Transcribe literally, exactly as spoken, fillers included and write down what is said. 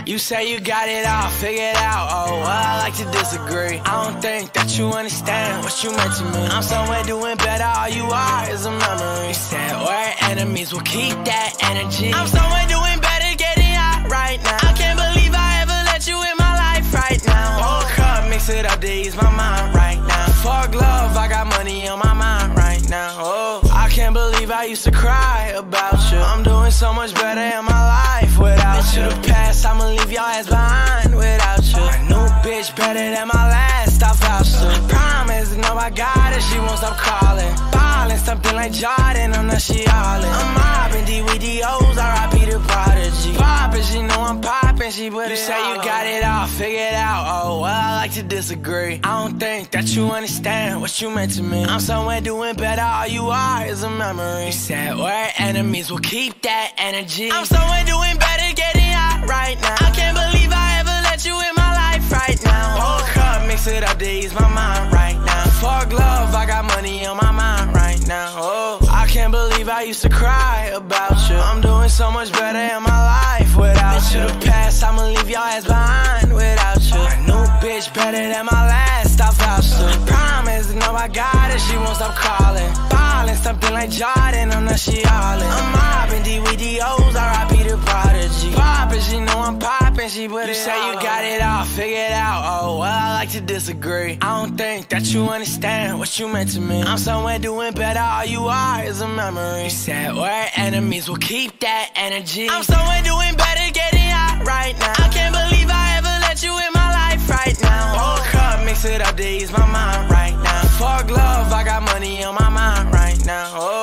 You say you got it all figured out, oh, well, I like to disagree. I don't think that you understand what you meant to me. I'm somewhere doing better, all you are is a memory. You said we're enemies, we'll keep that energy. I'm somewhere doing better, getting hot right now. I can't believe I ever let you in my life right now. Whole cup, mix it up to ease my mind right now. Fuck love, I got money on my mind right now. Oh, I can't believe I used to cry about you. I'm doing so much better in my life without you. The past, I'ma leave your ass behind without you. A new bitch better than my last, I vouch to. I promise, know I got it, she won't stop calling. Ballin', something like Jordan, I'm not she allin'. I'm mobbing D with the O's, R I P the Prodigy. Poppin', she know I'm poppin', she put it. You say you got it all figured out, oh, well, I like to disagree. I don't think that you understand what you meant to me. I'm somewhere doing better, all you are is a memory. You said we're enemies, we'll keep that energy. I'm somewhere doing better, getting hot right now. I can't believe I ever let you in my life right now. Whole cup, mix it up to ease my mind right now. Fuck love, I got money on my mind right now. Oh, I can't believe I used to cry about you. I'm doing so much better in my life without you. The past, I'ma leave your ass behind without you. A new bitch better than my last, I vouch to. I promise, know I got it, she won't stop calling. Ballin', something like Jordan, I'm not she allin'. I'm mobbing D with the O's, R I P the Prodigy. Poppin', she know I'm poppin', she put it. You say you got it all figured out, oh, well, I like to disagree. I don't think that you understand what you meant to me. I'm somewhere doing better, all you are is a memory. You said we're enemies, we'll keep that energy. I'm somewhere doing better, getting hot right now. I can't believe I ever let you in my life right now. Whole cup, mix it up to ease my mind right now. Fuck love, I got money on my mind right now. Oh.